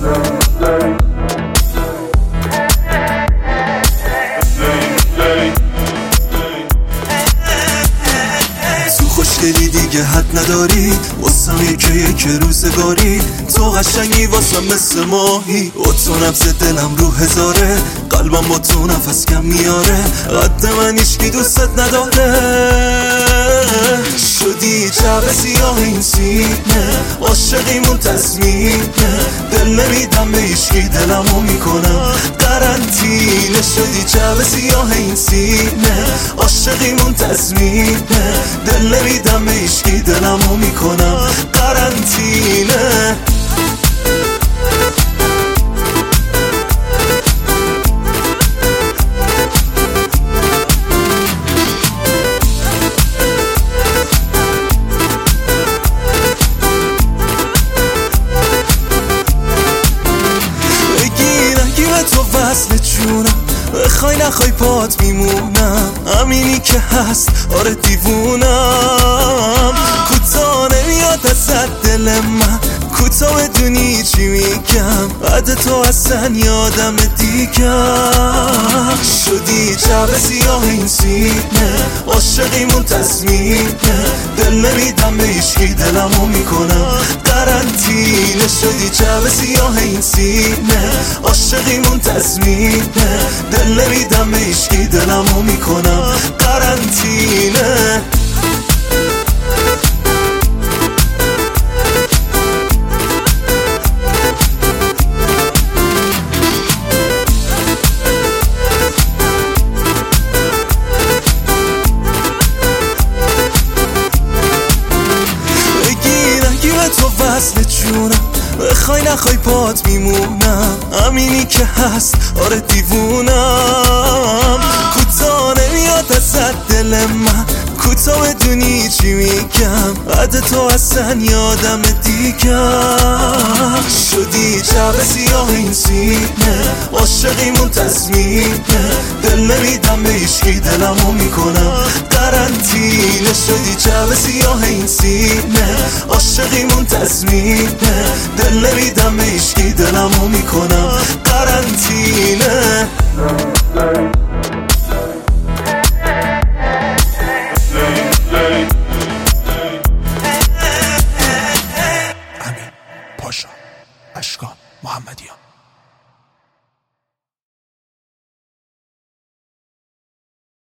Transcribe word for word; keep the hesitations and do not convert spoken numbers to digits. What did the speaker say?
خوشگلی دیگه حد نداری واسم یکه یک روزگاری، تو قشنگی واسم مثل ماهی، و تو نبض دلم رو هزاره، قلبم با تو نفس کم میاره، قد من هیچکی دوست نداره. شدی جعبه سیاه این سینه، عاشقیمون تصمیمه، دل نمیدم به هیچکی دلمو میکنم قرنطینه. شدی جعبه سیاه این سینه، عاشقیمون تصمیمه، دل نمیدم به هیچکی دلمو میکنم قرنطینه. تو وصل جونم، بخوای نخوای پات میمونم، همینی که هست آره دیوونم. کوتا نمیاد ازت دل من، کوتا بدونی چی میگم، بعد تو اصلا یادم دیگم. شدی جعبه سیاه این سینه، عاشقیمون تصمیمه، دل نمیدم به هیچکی دلمو میکنم قرنطینه. شدی جعبه سیاه این سینه، عاشقیمون تصمیمه، دل نمیدم به هیچکی دلمو میکنم قرنطینه. تو وصل جونم، بخوای نخوای پات میمونم، همینی که هست آره دیوونم. کوتا نمیاد ازت دل من، کوتا بدونی چی میگم، بعد تو اصلا یادم دیگم. شدی جعبه سیاه این سینه، عاشقیمون تصمیمه، دل نمیدم به هیچکی دلمو میکنم قرنطینه. شدی جعبه سیاه این سینه، عاشقیمون تصمیمه، دل نمیدم به هیچکی دلمو میکنم قرنطینه.